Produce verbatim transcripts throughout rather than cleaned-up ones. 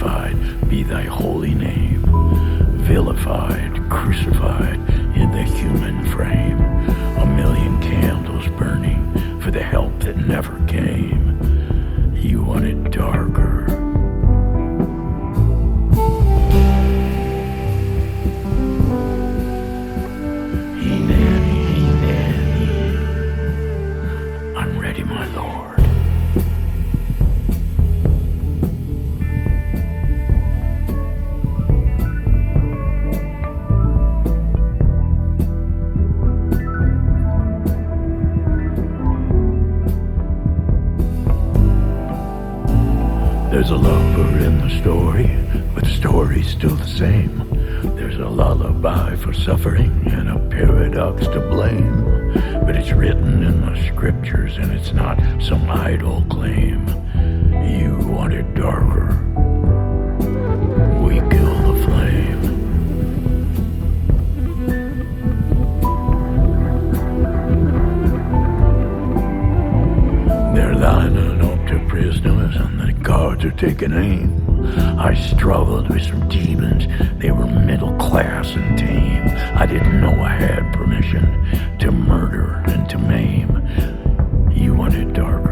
sanctified be thy holy name. Vilified, crucified in the human frame. A million candles burning for the help that never came. You want it darker. He-nanny, he-nanny. I'm ready, my lord. There's a lover in the story, but the story's still the same. There's a lullaby for suffering and a paradox to blame. But it's written in the scriptures and it's not some idle claim. You want it darker. We kill the flame. They're lining up to prisoners and the guards are taking aim. I struggled with some demons. They were middle class and tame. I didn't know I had permission to murder and to maim. You want it darker.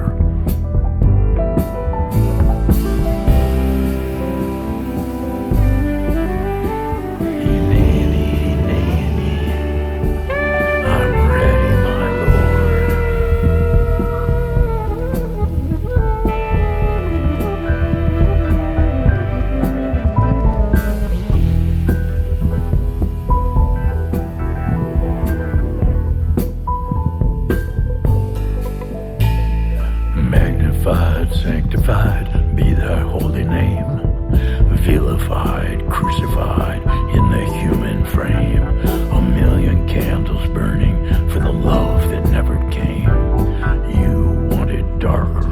Magnified, sanctified be thy holy name. Vilified, crucified in the human frame. A million candles burning for the love that never came. You want it darker.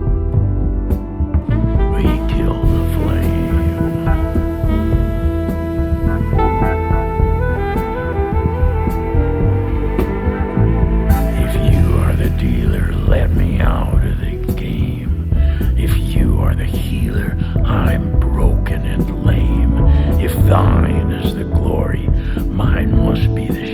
We kill the flame. If you are the dealer, let me out of the game. If you are the healer, I'm broken and lame. If thine is the glory, mine must be the